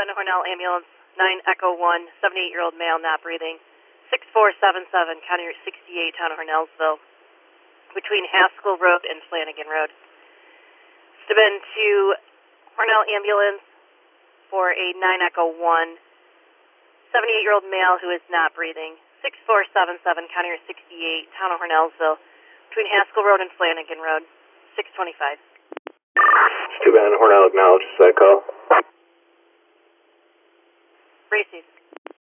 Town of Hornell Ambulance, 9 Echo 1, 78-year-old male not breathing, 6477, County Route 68, Town of Hornellsville, between Haskell Road and Flanagan Road. It's been to Hornell Ambulance for a 9 Echo 1, 78-year-old male who is not breathing, 6477, County Route 68, Town of Hornellsville, between Haskell Road and Flanagan Road, 625. Too bad Hornell acknowledges that call. Received.